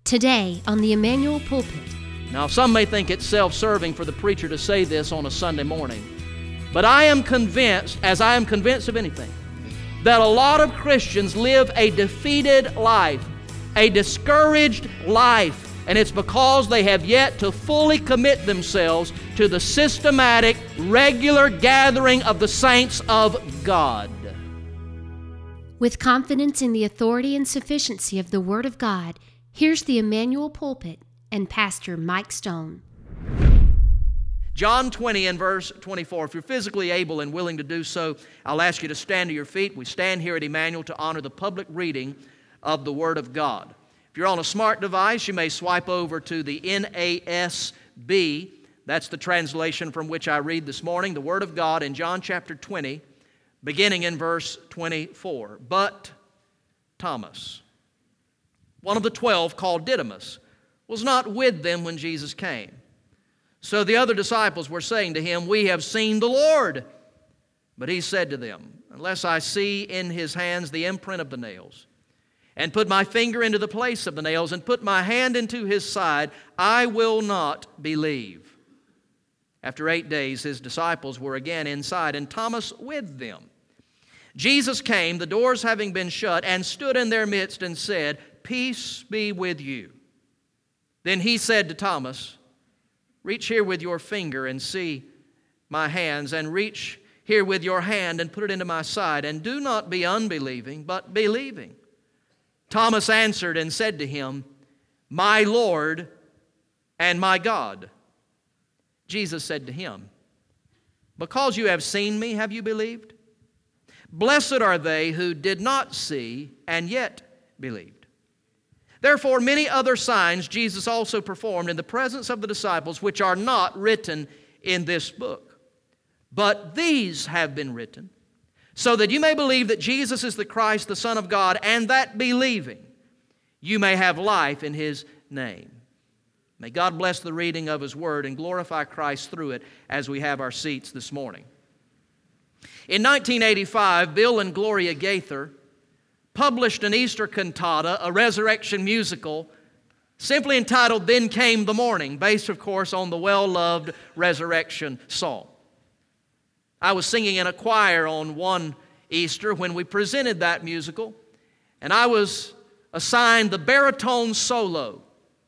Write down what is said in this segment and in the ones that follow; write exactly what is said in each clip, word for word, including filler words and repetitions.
Today on the Emmanuel Pulpit. Now, some may think it's self-serving for the preacher to say this on a Sunday morning, but I am convinced, as I am convinced of anything, that a lot of Christians live a defeated life, a discouraged life, and it's because they have yet to fully commit themselves to the systematic, regular gathering of the saints of God. With confidence in the authority and sufficiency of the Word of God, here's the Emmanuel Pulpit and Pastor Mike Stone. John twenty and verse twenty-four. If you're physically able and willing to do so, I'll ask you to stand to your feet. We stand here at Emmanuel to honor the public reading of the Word of God. If you're on a smart device, you may swipe over to the N A S B. That's the translation from which I read this morning, the Word of God in John chapter twenty, beginning in verse twenty-four. But Thomas, one of the twelve called Didymus, was not with them when Jesus came. So the other disciples were saying to him, "We have seen the Lord." But he said to them, "Unless I see in his hands the imprint of the nails, and put my finger into the place of the nails, and put my hand into his side, I will not believe." After eight days, his disciples were again inside, and Thomas with them. Jesus came, the doors having been shut, and stood in their midst and said, "Peace be with you." Then he said to Thomas, "Reach here with your finger and see my hands, and reach here with your hand and put it into my side, and do not be unbelieving, but believing." Thomas answered and said to him, "My Lord and my God." Jesus said to him, "Because you have seen me, have you believed? Blessed are they who did not see and yet believed." Therefore, many other signs Jesus also performed in the presence of the disciples, which are not written in this book. But these have been written, so that you may believe that Jesus is the Christ, the Son of God, and that believing you may have life in His name. May God bless the reading of His Word and glorify Christ through it as we have our seats this morning. In nineteen eighty-five, Bill and Gloria Gaither published an Easter cantata, a resurrection musical, simply entitled "Then Came the Morning," based, of course, on the well-loved resurrection song. I was singing in a choir on one Easter when we presented that musical, and I was assigned the baritone solo,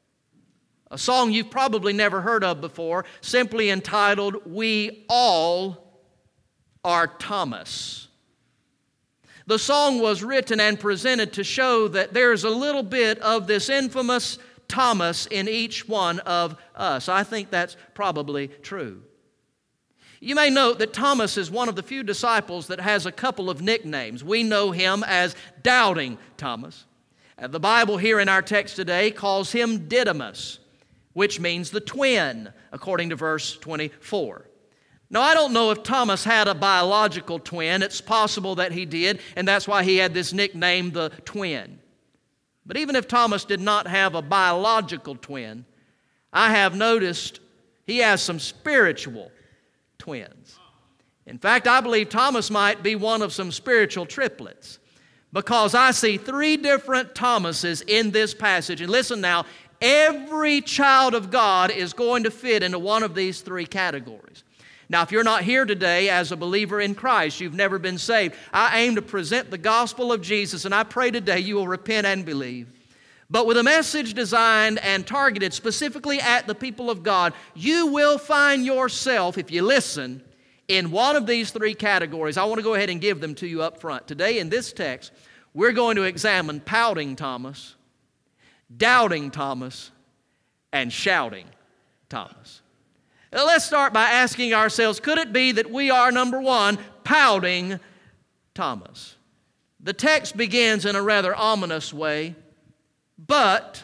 a song you've probably never heard of before, simply entitled "We All Are Thomas." The song was written and presented to show that there's a little bit of this infamous Thomas in each one of us. I think that's probably true. You may note that Thomas is one of the few disciples that has a couple of nicknames. We know him as Doubting Thomas. The Bible here in our text today calls him Didymus, which means the twin, according to verse twenty-four. Now, I don't know if Thomas had a biological twin. It's possible that he did, and that's why he had this nickname, the twin. But even if Thomas did not have a biological twin, I have noticed he has some spiritual twins. In fact, I believe Thomas might be one of some spiritual triplets, because I see three different Thomases in this passage. And listen now, every child of God is going to fit into one of these three categories. Now, if you're not here today as a believer in Christ, you've never been saved, I aim to present the gospel of Jesus, and I pray today you will repent and believe. But with a message designed and targeted specifically at the people of God, you will find yourself, if you listen, in one of these three categories. I want to go ahead and give them to you up front. Today in this text, we're going to examine Pouting Thomas, Doubting Thomas, and Shouting Thomas. Now, let's start by asking ourselves, could it be that we are, number one, Pouting Thomas? The text begins in a rather ominous way, "But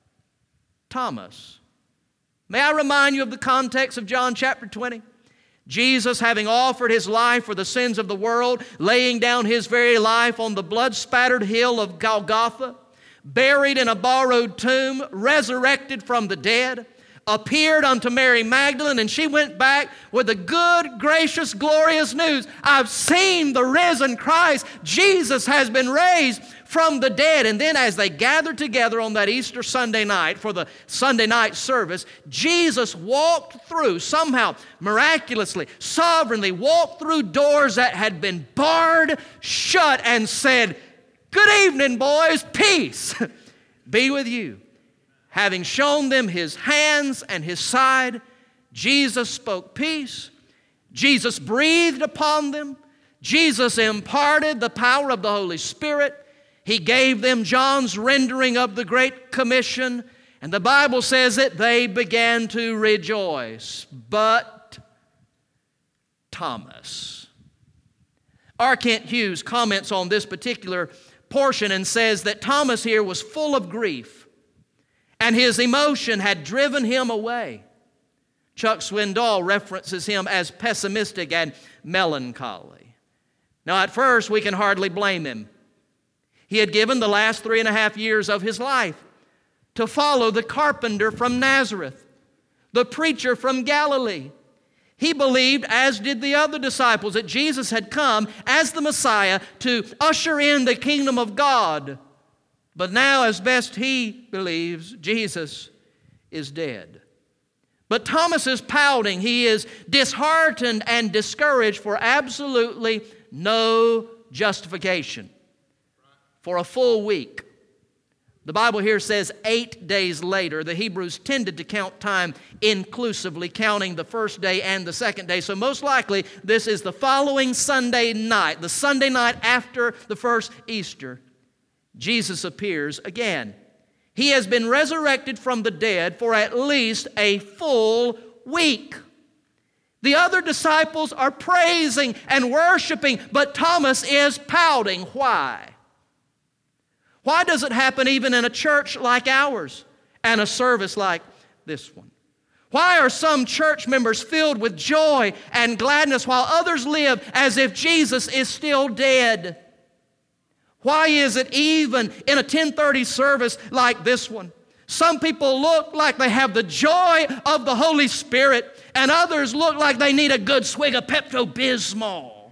Thomas." May I remind you of the context of John chapter twenty? Jesus, having offered His life for the sins of the world, laying down His very life on the blood-spattered hill of Golgotha, buried in a borrowed tomb, resurrected from the dead, appeared unto Mary Magdalene, and she went back with the good, gracious, glorious news. "I've seen the risen Christ. Jesus has been raised from the dead. And then as they gathered together on that Easter Sunday night for the Sunday night service, Jesus walked through, somehow, miraculously, sovereignly, walked through doors that had been barred shut and said, "Good evening, boys, peace be with you." Having shown them His hands and His side, Jesus spoke peace. Jesus breathed upon them. Jesus imparted the power of the Holy Spirit. He gave them John's rendering of the Great Commission. And the Bible says that they began to rejoice. But Thomas. R. Kent Hughes comments on this particular portion and says that Thomas here was full of grief, and his emotion had driven him away. Chuck Swindoll references him as pessimistic and melancholy. Now, at first, we can hardly blame him. He had given the last three and a half years of his life to follow the carpenter from Nazareth, the preacher from Galilee. He believed, as did the other disciples, that Jesus had come as the Messiah to usher in the kingdom of God. But now, as best he believes, Jesus is dead. But Thomas is pouting. He is disheartened and discouraged for absolutely no justification. For a full week. The Bible here says eight days later. The Hebrews tended to count time inclusively, counting the first day and the second day. So most likely this is the following Sunday night, the Sunday night after the first Easter. Jesus appears again. He has been resurrected from the dead for at least a full week. The other disciples are praising and worshiping, but Thomas is pouting. Why? Why does it happen even in a church like ours and a service like this one? Why are some church members filled with joy and gladness while others live as if Jesus is still dead? Why is it even in a ten thirty service like this one, some people look like they have the joy of the Holy Spirit and others look like they need a good swig of Pepto-Bismol?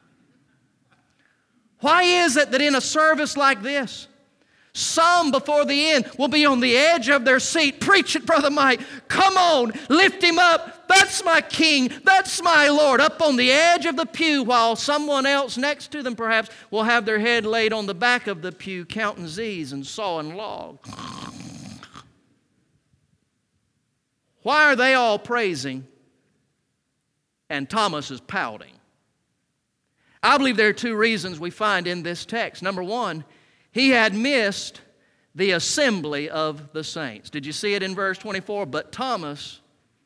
Why is it that in a service like this, some before the end will be on the edge of their seat? Preach it, Brother Mike. Come on, lift him up. That's my King. That's my Lord. Up on the edge of the pew, while someone else next to them perhaps will have their head laid on the back of the pew, counting Z's and sawing log. Why are they all praising and Thomas is pouting? I believe there are two reasons we find in this text. Number one, he had missed the assembly of the saints. Did you see it in verse twenty-four? But Thomas,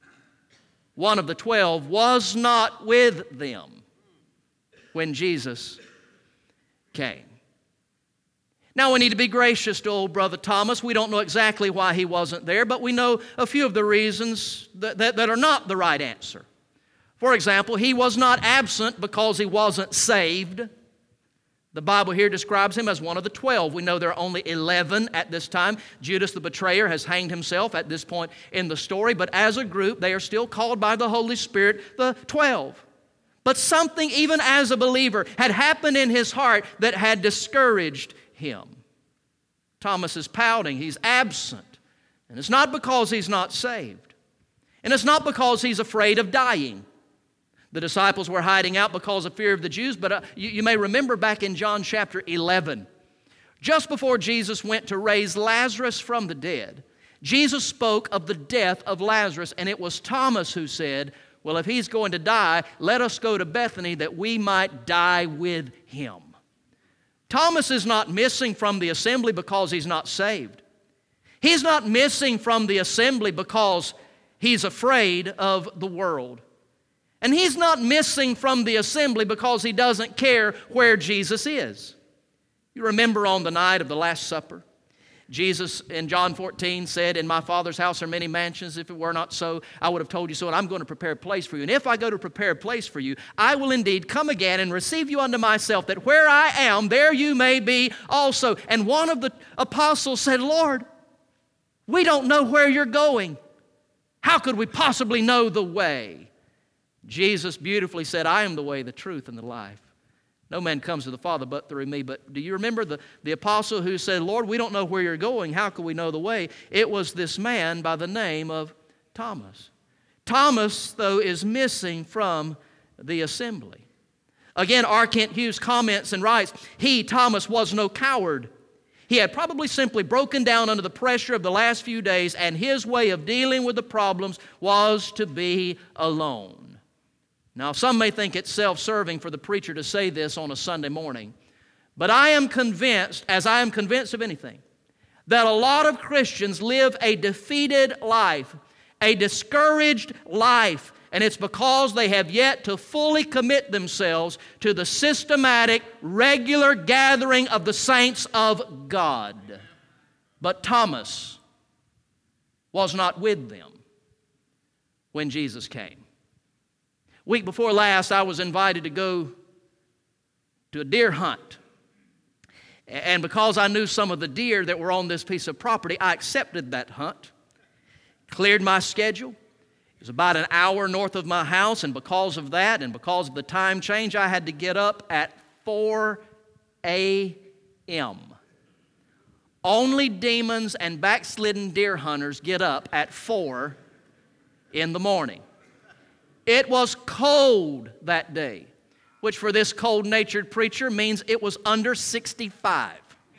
one of the twelve, was not with them when Jesus came. Now we need to be gracious to old brother Thomas. We don't know exactly why he wasn't there, but we know a few of the reasons that, that, that are not the right answer. For example, he was not absent because he wasn't saved. The Bible here describes him as one of the twelve. We know there are only eleven at this time. Judas the betrayer has hanged himself at this point in the story, but as a group, they are still called by the Holy Spirit the twelve. But something, even as a believer, had happened in his heart that had discouraged him. Thomas is pouting. He's absent. And it's not because he's not saved. And it's not because he's afraid of dying. The disciples were hiding out because of fear of the Jews, but uh, you, you may remember back in John chapter eleven, just before Jesus went to raise Lazarus from the dead, Jesus spoke of the death of Lazarus, and it was Thomas who said, well, if he's going to die, let us go to Bethany that we might die with him. Thomas is not missing from the assembly because he's not saved. He's not missing from the assembly because he's afraid of the world. And he's not missing from the assembly because he doesn't care where Jesus is. You remember on the night of the Last Supper, Jesus in John fourteen said, in my Father's house are many mansions. If it were not so, I would have told you so, and I'm going to prepare a place for you. And if I go to prepare a place for you, I will indeed come again and receive you unto myself, that where I am, there you may be also. And one of the apostles said, Lord, we don't know where you're going. How could we possibly know the way? Jesus beautifully said, I am the way, the truth, and the life. No man comes to the Father but through me. But do you remember the, the apostle who said, Lord, we don't know where you're going. How can we know the way? It was this man by the name of Thomas. Thomas, though, is missing from the assembly. Again, R. Kent Hughes comments and writes, he, Thomas, was no coward. He had probably simply broken down under the pressure of the last few days, and his way of dealing with the problems was to be alone. Now, some may think it's self-serving for the preacher to say this on a Sunday morning, but I am convinced, as I am convinced of anything, that a lot of Christians live a defeated life, a discouraged life, and it's because they have yet to fully commit themselves to the systematic, regular gathering of the saints of God. But Thomas was not with them when Jesus came. Week before last, I was invited to go to a deer hunt. And because I knew some of the deer that were on this piece of property, I accepted that hunt, cleared my schedule. It was about an hour north of my house, and because of that and because of the time change, I had to get up at four a.m. Only demons and backslidden deer hunters get up at four in the morning. It was cold that day, which for this cold-natured preacher means it was under sixty-five.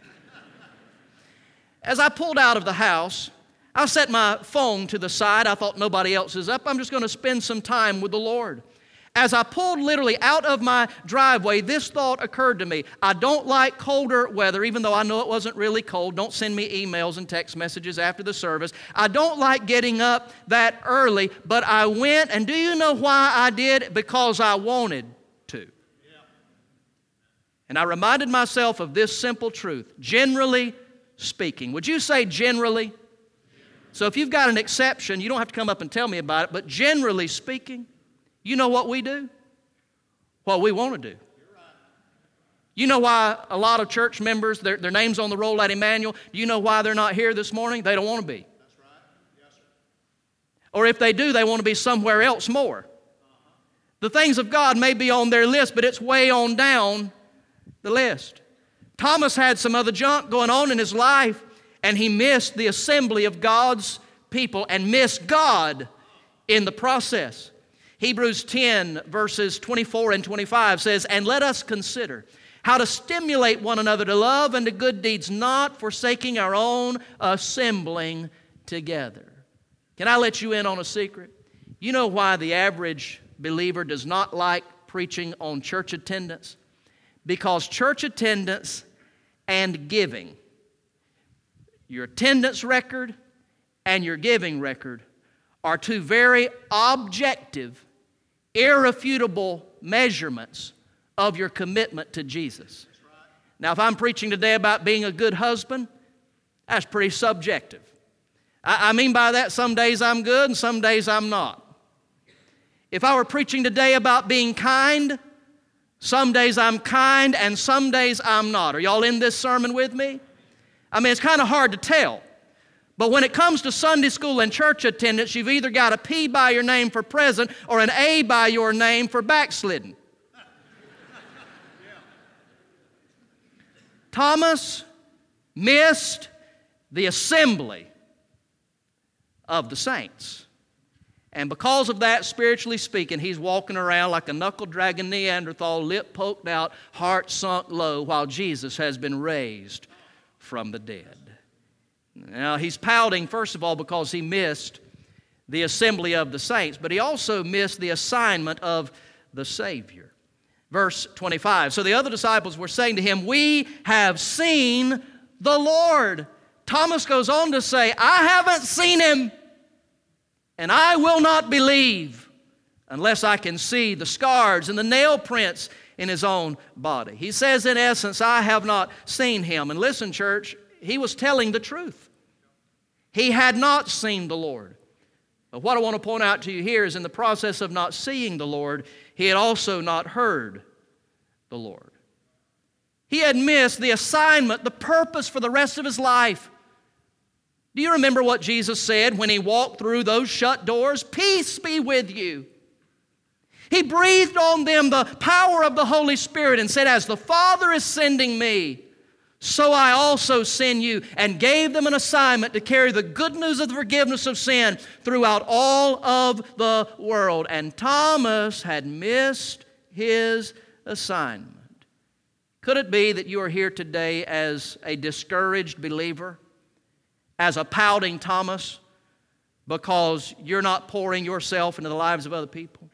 As I pulled out of the house, I set my phone to the side. I thought nobody else is up. I'm just going to spend some time with the Lord. As I pulled literally out of my driveway, this thought occurred to me. I don't like colder weather, even though I know it wasn't really cold. Don't send me emails and text messages after the service. I don't like getting up that early, but I went, and do you know why I did? Because I wanted to. And I reminded myself of this simple truth. Generally speaking. Would you say generally? So if you've got an exception, you don't have to come up and tell me about it, but generally speaking, you know what we do? What we want to do. You know why a lot of church members, their, their name's on the roll at Emmanuel, do you know why they're not here this morning? They don't want to be. That's right. Yes, sir. Or if they do, they want to be somewhere else more. Uh-huh. The things of God may be on their list, but it's way on down the list. Thomas had some other junk going on in his life, and he missed the assembly of God's people and missed God in the process. Hebrews ten, verses twenty-four and twenty-five says, and let us consider how to stimulate one another to love and to good deeds, not forsaking our own assembling together. Can I let you in on a secret? You know why the average believer does not like preaching on church attendance? Because church attendance and giving, your attendance record and your giving record, are two very objective, irrefutable measurements of your commitment to Jesus. Now, if I'm preaching today about being a good husband, that's pretty subjective. I, I mean by that, some days I'm good and some days I'm not. If I were preaching today about being kind, some days I'm kind and some days I'm not. Are y'all in this sermon with me? I mean, it's kind of hard to tell. But when it comes to Sunday school and church attendance, you've either got a P by your name for present or an A by your name for backslidden. Thomas missed the assembly of the saints. And because of that, spiritually speaking, he's walking around like a knuckle-dragging Neanderthal, lip poked out, heart sunk low, while Jesus has been raised from the dead. Now, he's pouting, first of all, because he missed the assembly of the saints, but he also missed the assignment of the Savior. Verse twenty-five, so the other disciples were saying to him, we have seen the Lord. Thomas goes on to say, I haven't seen him, and I will not believe unless I can see the scars and the nail prints in his own body. He says, in essence, I have not seen him. And listen, church, he was telling the truth. He had not seen the Lord. But what I want to point out to you here is in the process of not seeing the Lord, he had also not heard the Lord. He had missed the assignment, the purpose for the rest of his life. Do you remember what Jesus said when he walked through those shut doors? Peace be with you. He breathed on them the power of the Holy Spirit and said, as the Father is sending me, so I also send you, and gave them an assignment to carry the good news of the forgiveness of sin throughout all of the world. And Thomas had missed his assignment. Could it be that you are here today as a discouraged believer, as a pouting Thomas, because you're not pouring yourself into the lives of other people?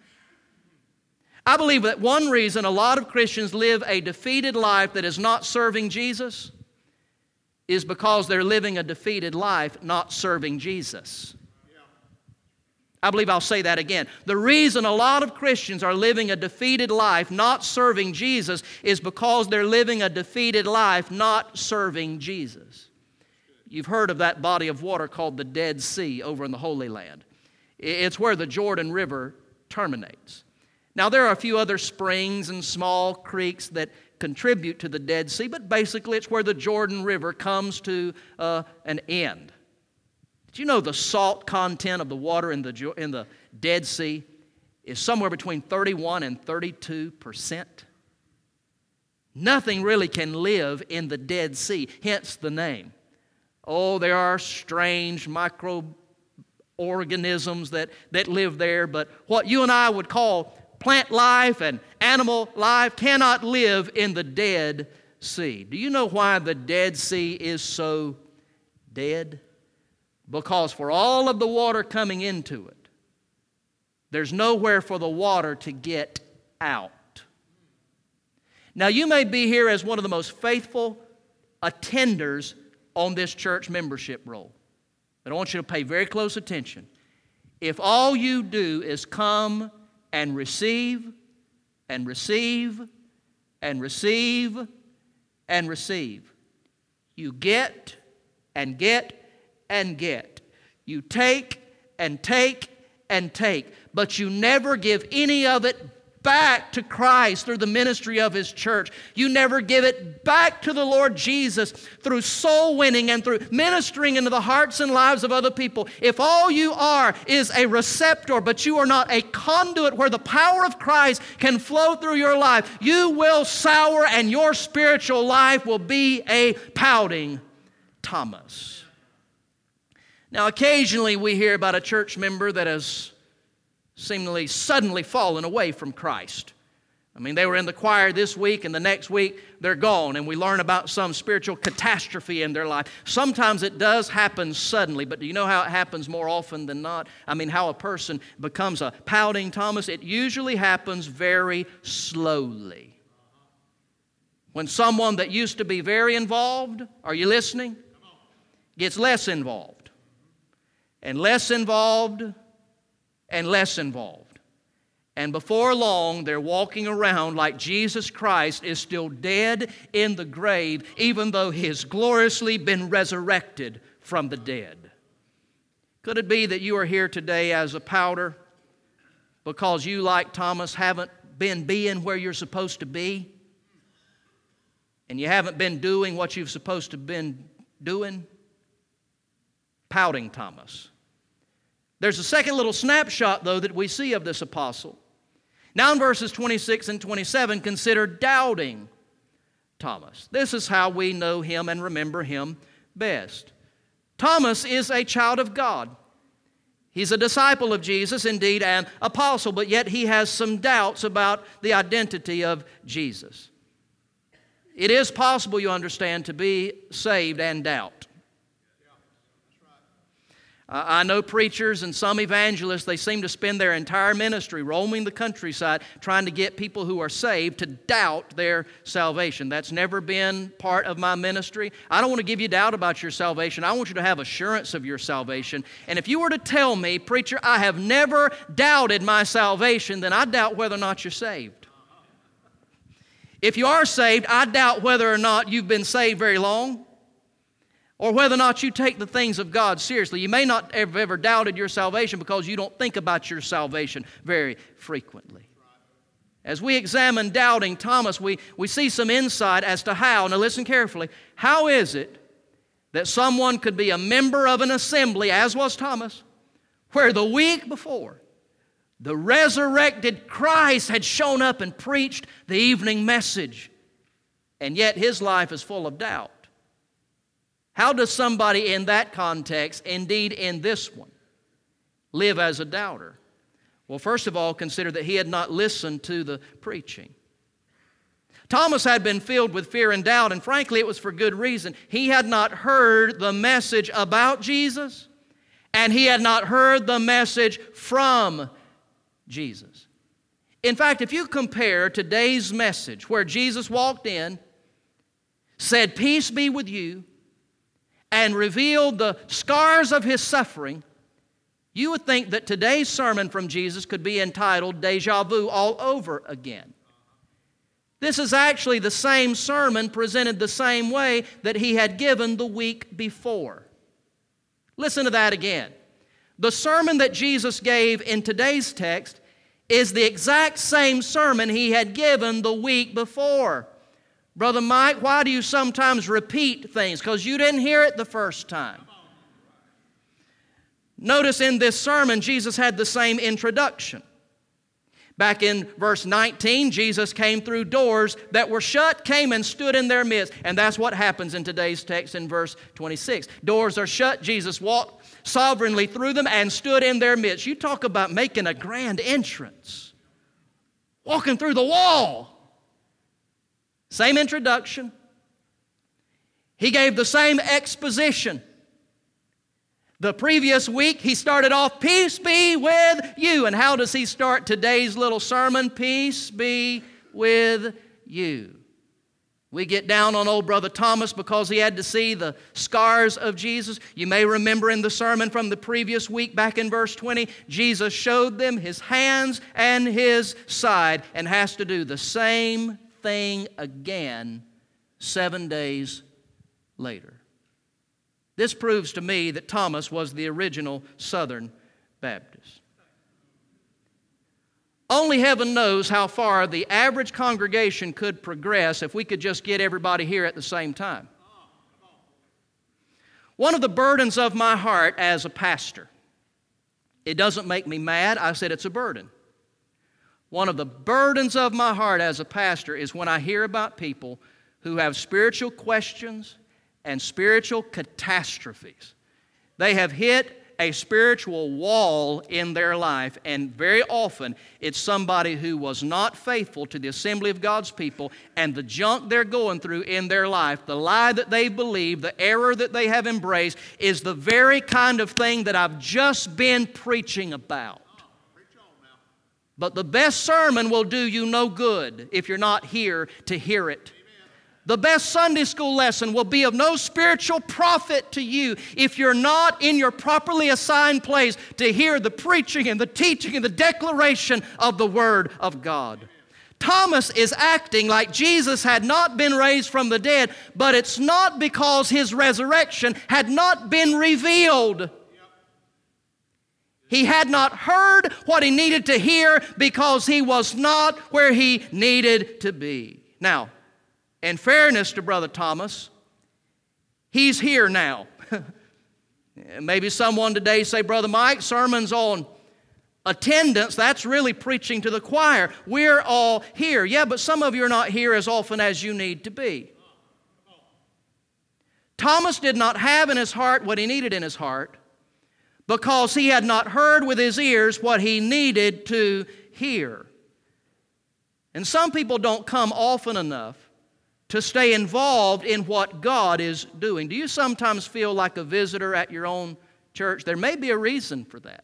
I believe that one reason a lot of Christians live a defeated life that is not serving Jesus is because they're living a defeated life not serving Jesus. I believe I'll say that again. The reason a lot of Christians are living a defeated life not serving Jesus is because they're living a defeated life not serving Jesus. You've heard of that body of water called the Dead Sea over in the Holy Land. It's where the Jordan River terminates. Now, there are a few other springs and small creeks that contribute to the Dead Sea, but basically it's where the Jordan River comes to uh, an end. Did you know the salt content of the water in the, in the Dead Sea is somewhere between thirty-one and thirty-two percent? Nothing really can live in the Dead Sea, hence the name. Oh, there are strange microorganisms that, that live there, but what you and I would call plant life and animal life cannot live in the Dead Sea. Do you know why the Dead Sea is so dead? Because for all of the water coming into it, there's nowhere for the water to get out. Now, you may be here as one of the most faithful attenders on this church membership roll, but I want you to pay very close attention. If all you do is come and receive, and receive, and receive, and receive. You get, and get, and get. You take, and take, and take. But you never give any of it back to Christ through the ministry of His church. You never give it back to the Lord Jesus through soul winning and through ministering into the hearts and lives of other people. If all you are is a receptor, but you are not a conduit where the power of Christ can flow through your life, you will sour and your spiritual life will be a pouting Thomas. Now, occasionally we hear about a church member that has seemingly suddenly fallen away from Christ. I mean, they were in the choir this week, and the next week they're gone, and we learn about some spiritual catastrophe in their life. Sometimes it does happen suddenly, but do you know how it happens more often than not? I mean, how a person becomes a pouting Thomas? It usually happens very slowly. When someone that used to be very involved, are you listening? Gets less involved, and less involved, and less involved. And before long, they're walking around like Jesus Christ is still dead in the grave, even though He has gloriously been resurrected from the dead. Could it be that you are here today as a pouter because you, like Thomas, haven't been being where you're supposed to be? And you haven't been doing what you've supposed to have been doing? Pouting Thomas. There's a second little snapshot, though, that we see of this apostle. Now in verses twenty-six and twenty-seven, consider doubting Thomas. This is how we know him and remember him best. Thomas is a child of God. He's a disciple of Jesus, indeed an apostle, but yet he has some doubts about the identity of Jesus. It is possible, you understand, to be saved and doubt. I know preachers and some evangelists, they seem to spend their entire ministry roaming the countryside trying to get people who are saved to doubt their salvation. That's never been part of my ministry. I don't want to give you doubt about your salvation. I want you to have assurance of your salvation. And if you were to tell me, preacher, I have never doubted my salvation, then I doubt whether or not you're saved. If you are saved, I doubt whether or not you've been saved very long, or whether or not you take the things of God seriously. You may not have ever doubted your salvation because you don't think about your salvation very frequently. As we examine doubting Thomas, we, we see some insight as to how, now listen carefully, how is it that someone could be a member of an assembly, as was Thomas, where the week before The resurrected Christ had shown up and preached the evening message, and yet his life is full of doubt. How does somebody in that context, indeed in this one, live as a doubter? Well, first of all, consider that he had not listened to the preaching. Thomas had been filled with fear and doubt, and frankly, it was for good reason. He had not heard the message about Jesus, and he had not heard the message from Jesus. In fact, if you compare today's message, where Jesus walked in, said, "Peace be with you," and revealed the scars of his suffering, you would think that today's sermon from Jesus could be entitled "Deja Vu" all over again. This is actually the same sermon presented the same way that he had given the week before. Listen to that again. The sermon that Jesus gave in today's text is the exact same sermon he had given the week before. Brother Mike, why do you sometimes repeat things? Because you didn't hear it the first time. Notice in this sermon, Jesus had the same introduction. Back in verse nineteen, Jesus came through doors that were shut, came and stood in their midst. And that's what happens in today's text in verse twenty-six. Doors are shut, Jesus walked sovereignly through them and stood in their midst. You talk about making a grand entrance. Walking through the wall. Same introduction. He gave the same exposition. The previous week, he started off, "Peace be with you." And how does he start today's little sermon? "Peace be with you." We get down on old Brother Thomas because he had to see the scars of Jesus. You may remember in the sermon from the previous week, back in verse twenty, Jesus showed them his hands and his side, and has to do the same thing again seven days later. This proves to me that Thomas was the original Southern Baptist. Only heaven knows how far the average congregation could progress if we could just get everybody here at the same time. One of the burdens of my heart as a pastor, it doesn't make me mad, I said it's a burden. One of the burdens of my heart as a pastor is when I hear about people who have spiritual questions and spiritual catastrophes. They have hit a spiritual wall in their life, and very often it's somebody who was not faithful to the assembly of God's people, and the junk they're going through in their life, the lie that they believe, the error that they have embraced, is the very kind of thing that I've just been preaching about. But the best sermon will do you no good if you're not here to hear it. The best Sunday school lesson will be of no spiritual profit to you if you're not in your properly assigned place to hear the preaching and the teaching and the declaration of the Word of God. Thomas is acting like Jesus had not been raised from the dead, but it's not because His resurrection had not been revealed. He had not heard what he needed to hear because he was not where he needed to be. Now, in fairness to Brother Thomas, he's here now. Maybe someone today say, "Brother Mike, sermons on attendance, that's really preaching to the choir. We're all here." Yeah, but some of you are not here as often as you need to be. Thomas did not have in his heart what he needed in his heart, because he had not heard with his ears what he needed to hear. And some people don't come often enough to stay involved in what God is doing. Do you sometimes feel like a visitor at your own church? There may be a reason for that.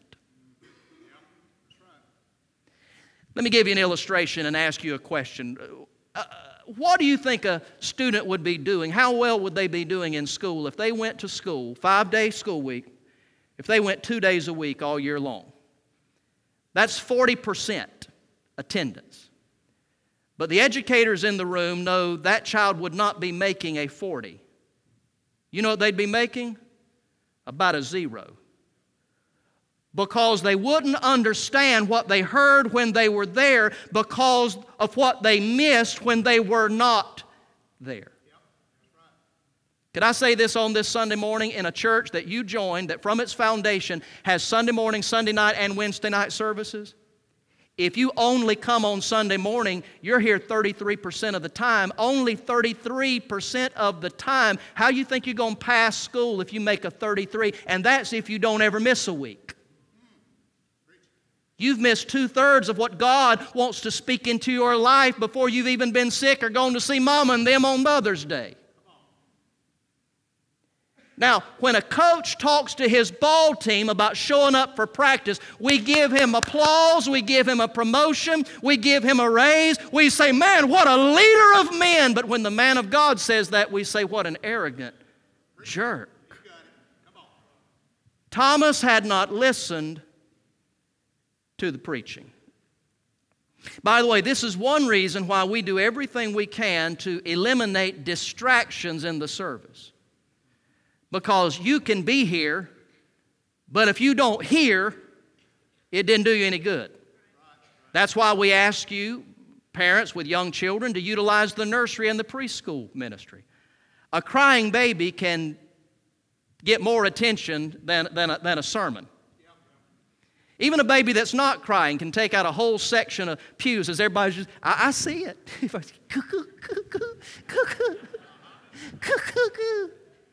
Let me give you an illustration and ask you a question. Uh, what do you think a student would be doing? How well would they be doing in school if they went to school, five-day school week, if they went two days a week all year long? That's forty percent attendance. But the educators in the room know that child would not be making a forty. You know what they'd be making? About a zero. Because they wouldn't understand what they heard when they were there because of what they missed when they were not there. Could I say this on this Sunday morning in a church that you joined that from its foundation has Sunday morning, Sunday night, and Wednesday night services? If you only come on Sunday morning, you're here thirty-three percent of the time. Only thirty-three percent of the time. How you think you're going to pass school if you make a thirty-three? And that's if you don't ever miss a week. You've missed two-thirds of what God wants to speak into your life before you've even been sick or gone to see Mama and them on Mother's Day. Now, when a coach talks to his ball team about showing up for practice, we give him applause, we give him a promotion, we give him a raise. We say, man, what a leader of men. But when the man of God says that, we say, what an arrogant jerk. Thomas had not listened to the preaching. By the way, this is one reason why we do everything we can to eliminate distractions in the service. Because you can be here, but if you don't hear, it didn't do you any good. That's why we ask you, parents with young children, to utilize the nursery and the preschool ministry. A crying baby can get more attention than, than, a, than a sermon. Even a baby that's not crying can take out a whole section of pews as everybody's just, I, I see it. Cuckoo, cuckoo, cuckoo, cuckoo.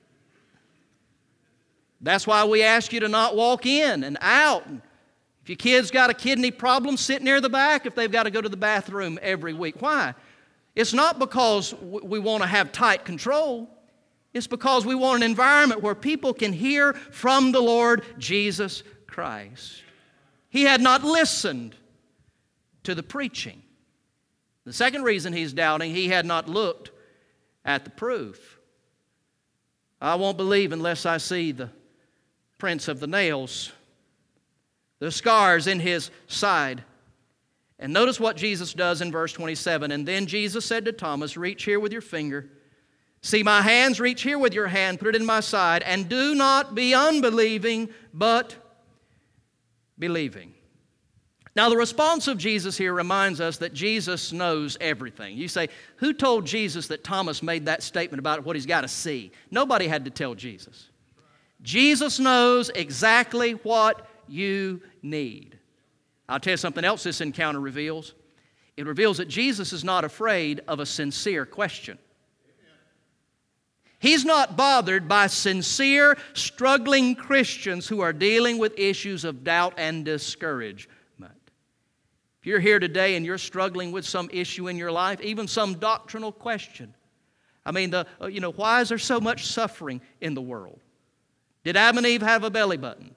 That's why we ask you to not walk in and out. If your kid's got a kidney problem, sit near the back if they've got to go to the bathroom every week. Why? It's not because we want to have tight control. It's because we want an environment where people can hear from the Lord Jesus Christ. He had not listened to the preaching. The second reason he's doubting, he had not looked at the proof. I won't believe unless I see the prints of the nails, the scars in his side. And notice what Jesus does in verse twenty-seven. And then Jesus said to Thomas, reach here with your finger. See my hands, reach here with your hand, put it in my side, and do not be unbelieving, but believing. Now the response of Jesus here reminds us that Jesus knows everything. You say, who told Jesus that Thomas made that statement about what he's got to see? Nobody had to tell Jesus. Jesus knows exactly what you need. I'll tell you something else this encounter reveals. It reveals that Jesus is not afraid of a sincere question. He's not bothered by sincere, struggling Christians who are dealing with issues of doubt and discouragement. If you're here today and you're struggling with some issue in your life, even some doctrinal question, I mean, the you know, why is there so much suffering in the world? Did Adam and Eve have a belly button?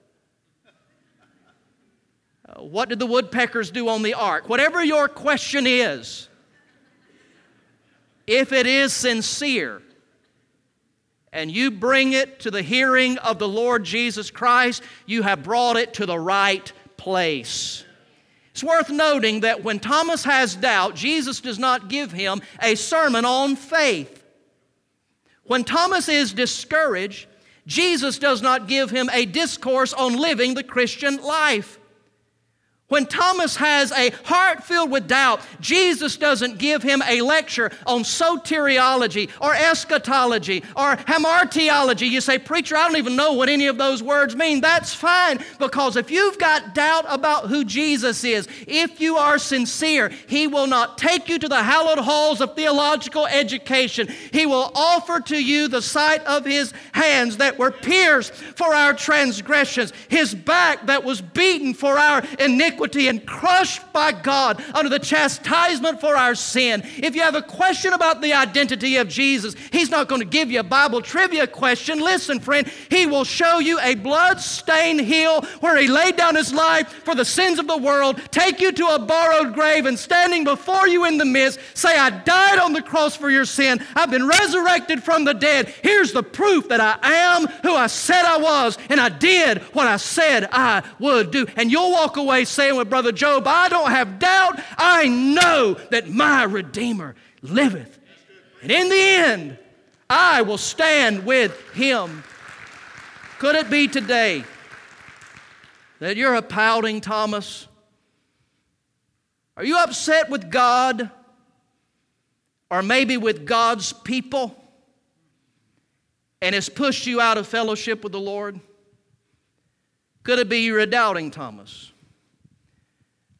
Uh, what did the woodpeckers do on the ark? Whatever your question is, if it is sincere, and you bring it to the hearing of the Lord Jesus Christ, you have brought it to the right place. It's worth noting that when Thomas has doubt, Jesus does not give him a sermon on faith. When Thomas is discouraged, Jesus does not give him a discourse on living the Christian life. When Thomas has a heart filled with doubt, Jesus doesn't give him a lecture on soteriology or eschatology or hamartiology. You say, preacher, I don't even know what any of those words mean. That's fine, because if you've got doubt about who Jesus is, if you are sincere, He will not take you to the hallowed halls of theological education. He will offer to you the sight of His hands that were pierced for our transgressions, His back that was beaten for our iniquities, and crushed by God under the chastisement for our sin. If you have a question about the identity of Jesus, He's not going to give you a Bible trivia question. Listen, friend, He will show you a blood-stained hill where He laid down His life for the sins of the world, take you to a borrowed grave, and standing before you in the midst, say, I died on the cross for your sin. I've been resurrected from the dead. Here's the proof that I am who I said I was, and I did what I said I would do. And you'll walk away saying with Brother Job, I don't have doubt. I know that my Redeemer liveth. And in the end, I will stand with Him. Could it be today that you're a pouting Thomas? Are you upset with God? Or maybe with God's people? And it's pushed you out of fellowship with the Lord? Could it be you're a doubting Thomas?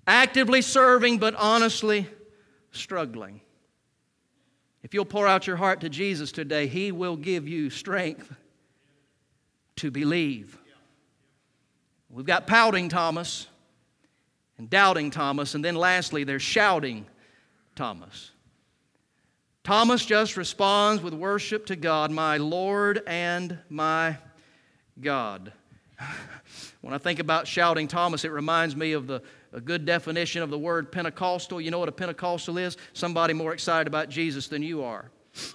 actively serving but honestly struggling. If you'll pour out your heart to Jesus today, He will give you strength to believe. We've got pouting Thomas and doubting Thomas, and then lastly, there's shouting Thomas. Thomas just responds with worship to God, my Lord and my God. When I think about shouting Thomas, it reminds me of the a good definition of the word Pentecostal. You know what a Pentecostal is? Somebody more excited about Jesus than you are.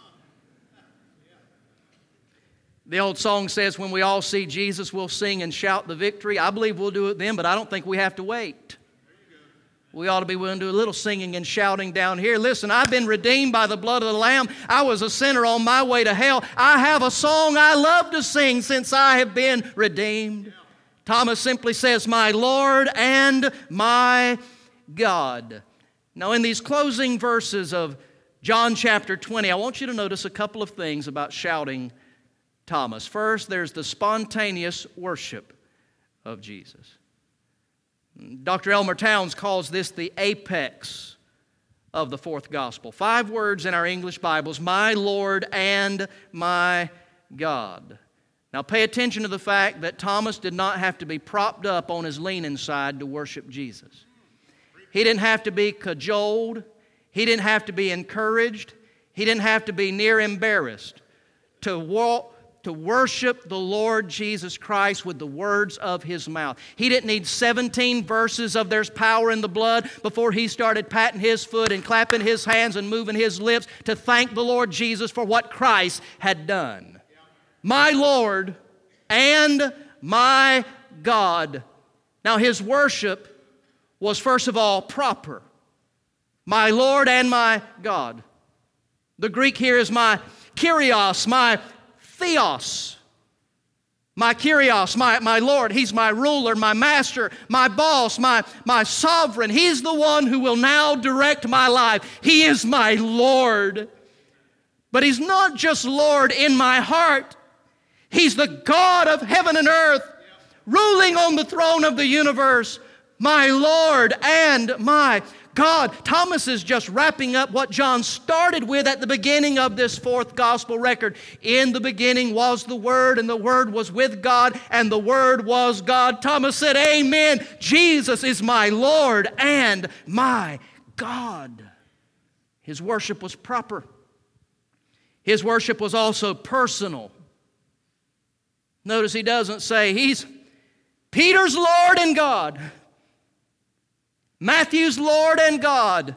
The old song says, when we all see Jesus, we'll sing and shout the victory. I believe we'll do it then, but I don't think we have to wait. We ought to be willing to do a little singing and shouting down here. Listen, I've been redeemed by the blood of the Lamb. I was a sinner on my way to hell. I have a song I love to sing since I have been redeemed. Thomas simply says, my Lord and my God. Now, in these closing verses of John chapter twenty, I want you to notice a couple of things about shouting Thomas. First, there's the spontaneous worship of Jesus. Doctor Elmer Towns calls this the apex of the fourth gospel. Five words in our English Bibles, my Lord and my God. Now pay attention to the fact that Thomas did not have to be propped up on his leaning side to worship Jesus. He didn't have to be cajoled. He didn't have to be encouraged. He didn't have to be near embarrassed to walk to worship the Lord Jesus Christ with the words of His mouth. He didn't need seventeen verses of there's power in the blood before he started patting his foot and clapping his hands and moving his lips to thank the Lord Jesus for what Christ had done. My Lord and my God. Now his worship was first of all proper. My Lord and my God. The Greek here is my Kyrios, my Theos. My Kyrios, my, my Lord. He's my ruler, my master, my boss, my, my sovereign. He's the one who will now direct my life. He is my Lord. But He's not just Lord in my heart. He's the God of heaven and earth, ruling on the throne of the universe, my Lord and my God. Thomas is just wrapping up what John started with at the beginning of this fourth gospel record. In the beginning was the Word, and the Word was with God, and the Word was God. Thomas said, amen. Jesus is my Lord and my God. His worship was proper. His worship was also personal. Notice he doesn't say, He's Peter's Lord and God, Matthew's Lord and God,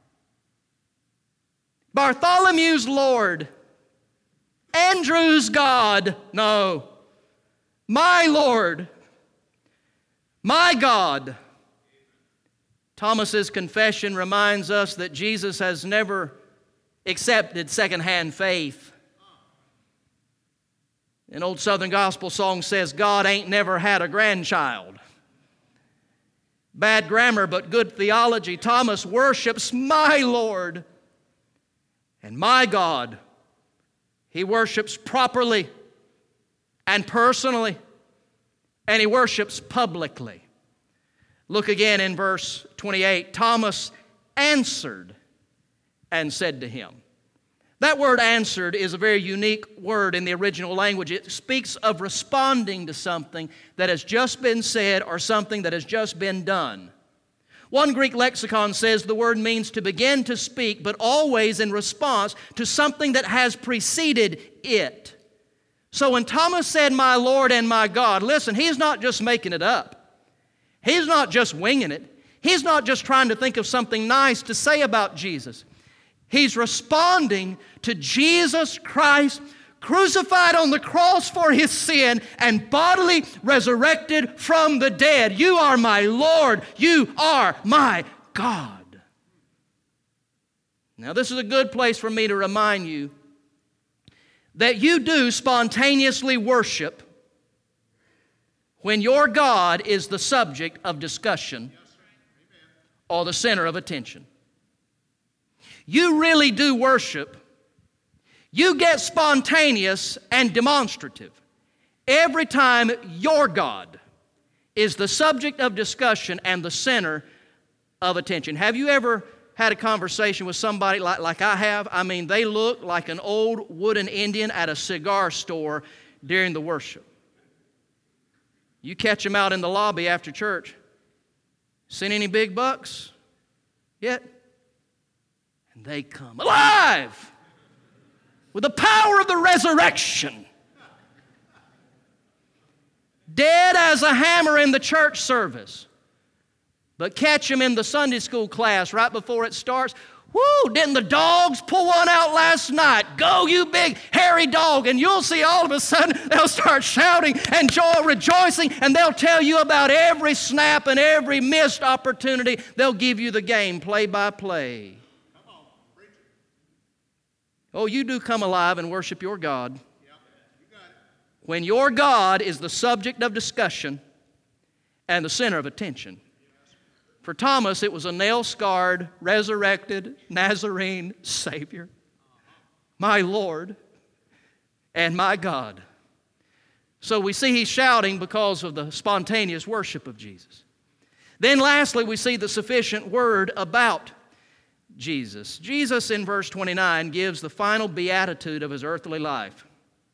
Bartholomew's Lord, Andrew's God. No, my Lord, my God. Thomas's confession reminds us that Jesus has never accepted secondhand faith. An old Southern gospel song says, God ain't never had a grandchild. Bad grammar, but good theology. Thomas worships my Lord and my God. He worships properly and personally, and he worships publicly. Look again in verse twenty-eight. Thomas answered and said to him. That word answered is a very unique word in the original language. It speaks of responding to something that has just been said or something that has just been done. One Greek lexicon says the word means to begin to speak, but always in response to something that has preceded it. So when Thomas said, my Lord and my God, listen, he's not just making it up. He's not just winging it. He's not just trying to think of something nice to say about Jesus. He's responding to Jesus Christ, crucified on the cross for his sin and bodily resurrected from the dead. You are my Lord. You are my God. Now, this is a good place for me to remind you that you do spontaneously worship when your God is the subject of discussion or the center of attention. You really do worship. You get spontaneous and demonstrative every time your God is the subject of discussion and the center of attention. Have you ever had a conversation with somebody like, like I have? I mean, they look like an old wooden Indian at a cigar store during the worship. You catch them out in the lobby after church. Seen any big bucks yet? And they come alive with the power of the resurrection. Dead as a hammer in the church service. But catch them in the Sunday school class right before it starts. Woo, didn't the dogs pull one out last night? Go, you big hairy dog. And you'll see all of a sudden they'll start shouting and joy, rejoicing, and they'll tell you about every snap and every missed opportunity. They'll give you the game play by play. Oh, you do come alive and worship your God. When your God is the subject of discussion and the center of attention. For Thomas, it was a nail-scarred, resurrected Nazarene Savior, my Lord and my God. So we see he's shouting because of the spontaneous worship of Jesus. Then lastly, we see the sufficient word about Jesus. Jesus in verse twenty-nine gives the final beatitude of his earthly life.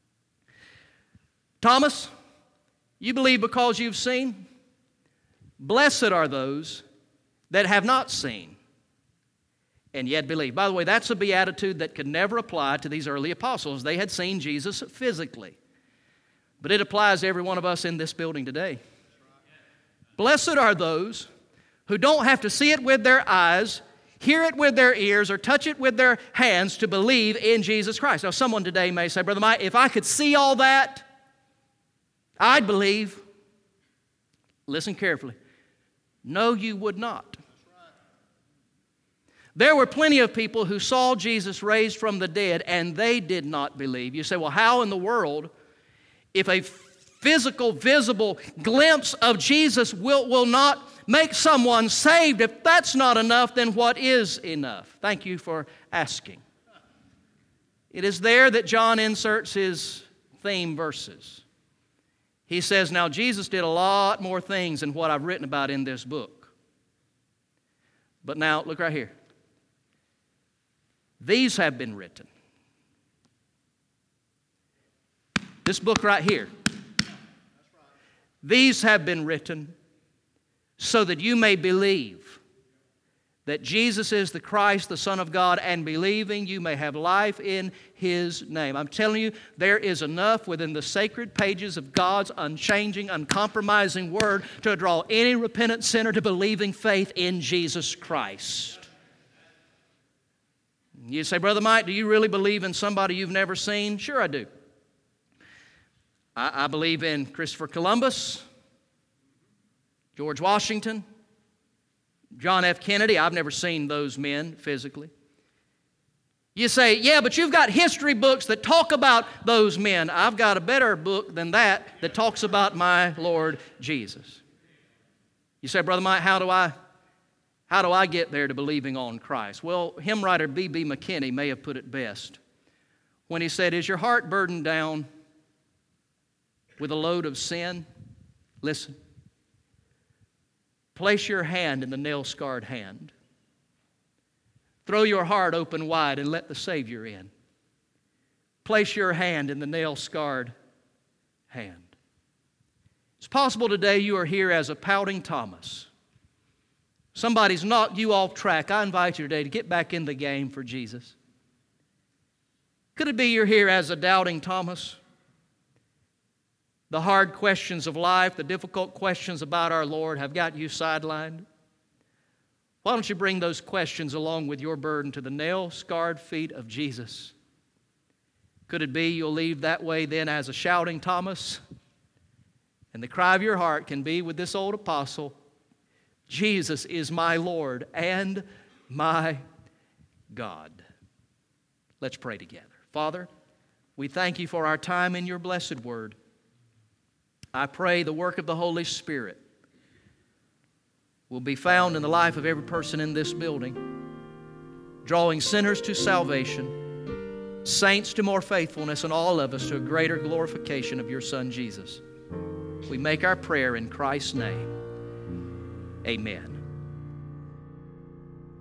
Thomas, you believe because you've seen? Blessed are those that have not seen and yet believe. By the way, that's a beatitude that could never apply to these early apostles. They had seen Jesus physically. But it applies to every one of us in this building today. Blessed are those who don't have to see it with their eyes, hear it with their ears, or touch it with their hands to believe in Jesus Christ. Now, someone today may say, Brother Mike, if I could see all that, I'd believe. Listen carefully. No, you would not. There were plenty of people who saw Jesus raised from the dead and they did not believe. You say, well, how in the world, if a physical, visible glimpse of Jesus will, will not make someone saved, if that's not enough, then what is enough? Thank you for asking. It is there that John inserts his theme verses. He says, now Jesus did a lot more things than what I've written about in this book. But now, look right here. These have been written. This book right here. These have been written so that you may believe that Jesus is the Christ, the Son of God, and believing you may have life in His name. I'm telling you, there is enough within the sacred pages of God's unchanging, uncompromising Word to draw any repentant sinner to believing faith in Jesus Christ. You say, Brother Mike, do you really believe in somebody you've never seen? Sure I do. I, I believe in Christopher Columbus, George Washington, John F. Kennedy. I've never seen those men physically. You say, yeah, but you've got history books that talk about those men. I've got a better book than that that talks about my Lord Jesus. You say, Brother Mike, how do I, how do I get there to believing on Christ? Well, hymn writer B B McKinney may have put it best when he said, is your heart burdened down with a load of sin? Listen. Place your hand in the nail-scarred hand. Throw your heart open wide and let the Savior in. Place your hand in the nail-scarred hand. It's possible today you are here as a pouting Thomas. Somebody's knocked you off track. I invite you today to get back in the game for Jesus. Could it be you're here as a doubting Thomas? The hard questions of life, the difficult questions about our Lord have got you sidelined. Why don't you bring those questions along with your burden to the nail-scarred feet of Jesus? Could it be you'll leave that way then as a shouting Thomas? And the cry of your heart can be with this old apostle, Jesus is my Lord and my God. Let's pray together. Father, we thank you for our time in your blessed word. I pray the work of the Holy Spirit will be found in the life of every person in this building, drawing sinners to salvation, saints to more faithfulness, and all of us to a greater glorification of your Son, Jesus. We make our prayer in Christ's name. Amen.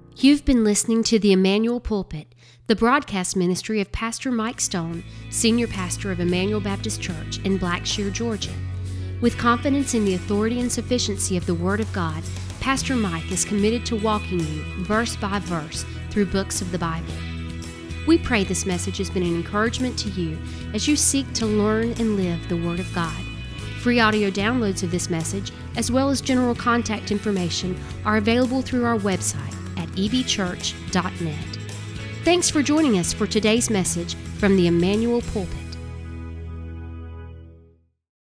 You've been listening to the Emmanuel Pulpit, the broadcast ministry of Pastor Mike Stone, Senior Pastor of Emmanuel Baptist Church in Blackshear, Georgia. With confidence in the authority and sufficiency of the Word of God, Pastor Mike is committed to walking you verse by verse through books of the Bible. We pray this message has been an encouragement to you as you seek to learn and live the Word of God. Free audio downloads of this message, as well as general contact information, are available through our website at e b church dot net. Thanks for joining us for today's message from the Emmanuel Pulpit.